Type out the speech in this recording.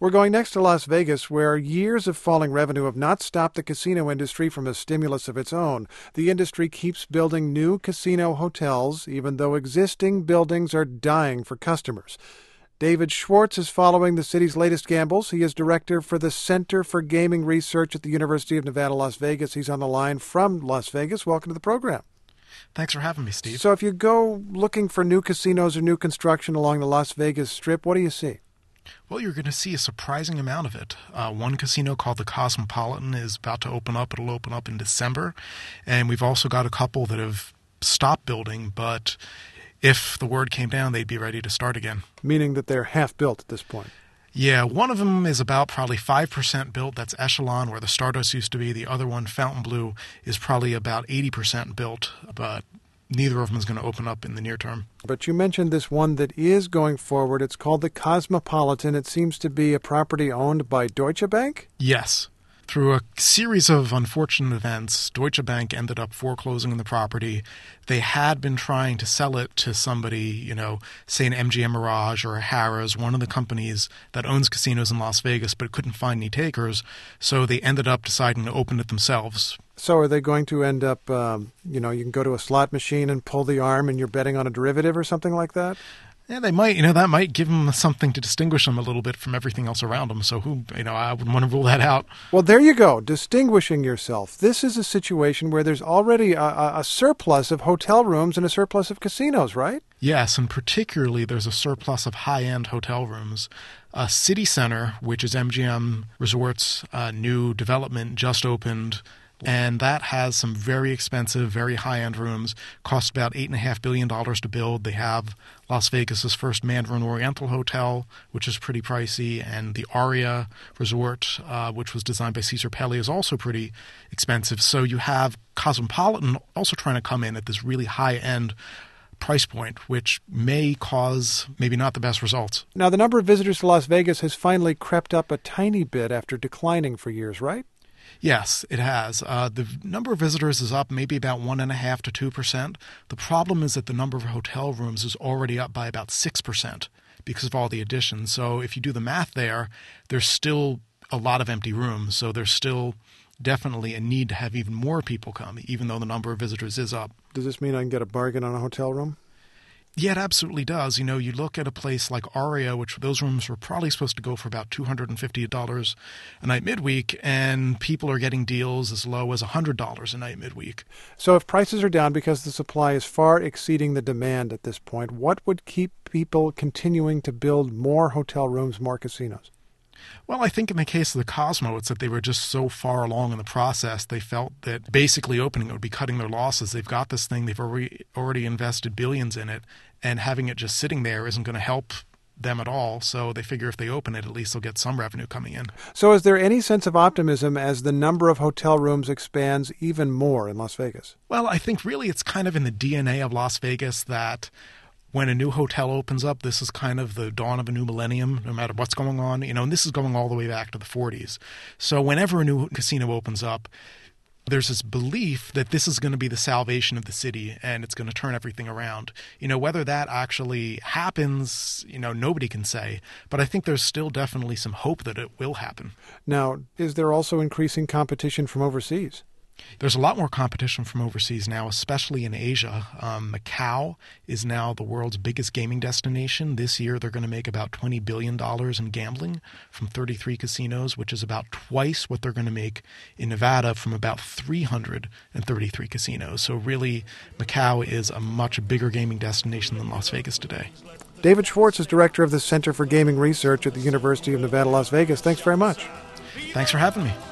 We're going next to Las Vegas, where years of falling revenue have not stopped the casino industry from a stimulus of its own. The industry keeps building new casino hotels, even though existing buildings are dying for customers. David Schwartz is following the city's latest gambles. He is director for the Center for Gaming Research at the University of Nevada, Las Vegas. He's on the line from Las Vegas. Welcome to the program. Thanks for having me, Steve. So if you go looking for new casinos or new construction along the Las Vegas Strip, what do you see? Well, you're going to see a surprising amount of it. One casino called the Cosmopolitan is about to open up. It'll open up in December. And we've also got a couple that have stopped building, but if the word came down, they'd be ready to start again. Meaning that they're half built at this point. Yeah, one of them is about probably 5% built. That's Echelon, where the Stardust used to be. The other one, Fontainebleau, is probably about 80% built, but neither of them is going to open up in the near term. But you mentioned this one that is going forward. It's called the Cosmopolitan. It seems to be a property owned by Deutsche Bank? Yes. Through a series of unfortunate events, Deutsche Bank ended up foreclosing on the property. They had been trying to sell it to somebody, say an MGM Mirage or a Harrah's, one of the companies that owns casinos in Las Vegas, but couldn't find any takers. So they ended up deciding to open it themselves. So are they going to end up, you can go to a slot machine and pull the arm and you're betting on a derivative or something like that? Yeah, they might. That might give them something to distinguish them a little bit from everything else around them. So I wouldn't want to rule that out. Well, there you go, distinguishing yourself. This is a situation where there's already a surplus of hotel rooms and a surplus of casinos, right? Yes, and particularly there's a surplus of high-end hotel rooms. City Center, which is MGM Resorts' new development, just opened. And that has some very expensive, very high-end rooms. Cost about $8.5 billion to build. They have Las Vegas's first Mandarin Oriental Hotel, which is pretty pricey, and the Aria Resort, which was designed by Cesar Pelli, is also pretty expensive. So you have Cosmopolitan also trying to come in at this really high-end price point, which may cause maybe not the best results. Now, the number of visitors to Las Vegas has finally crept up a tiny bit after declining for years, right? Yes, it has. The number of visitors is up maybe about 1.5% to 2%. The problem is that the number of hotel rooms is already up by about 6% because of all the additions. So if you do the math there's still a lot of empty rooms. So there's still definitely a need to have even more people come, even though the number of visitors is up. Does this mean I can get a bargain on a hotel room? Yeah, it absolutely does. You look at a place like Aria, which those rooms were probably supposed to go for about $250 a night midweek, and people are getting deals as low as $100 a night midweek. So if prices are down because the supply is far exceeding the demand at this point, what would keep people continuing to build more hotel rooms, more casinos? Well, I think in the case of the Cosmo, it's that they were just so far along in the process. They felt that basically opening it would be cutting their losses. They've got this thing. They've already invested billions in it, and having it just sitting there isn't going to help them at all. So they figure if they open it, at least they'll get some revenue coming in. So is there any sense of optimism as the number of hotel rooms expands even more in Las Vegas? Well, I think really it's kind of in the DNA of Las Vegas that when a new hotel opens up, this is kind of the dawn of a new millennium, no matter what's going on. And this is going all the way back to the 40s. So whenever a new casino opens up, there's this belief that this is going to be the salvation of the city and it's going to turn everything around. Whether that actually happens, nobody can say. But I think there's still definitely some hope that it will happen. Now, is there also increasing competition from overseas? There's a lot more competition from overseas now, especially in Asia. Macau is now the world's biggest gaming destination. This year, they're going to make about $20 billion in gambling from 33 casinos, which is about twice what they're going to make in Nevada from about 333 casinos. So really, Macau is a much bigger gaming destination than Las Vegas today. David Schwartz is director of the Center for Gaming Research at the University of Nevada, Las Vegas. Thanks very much. Thanks for having me.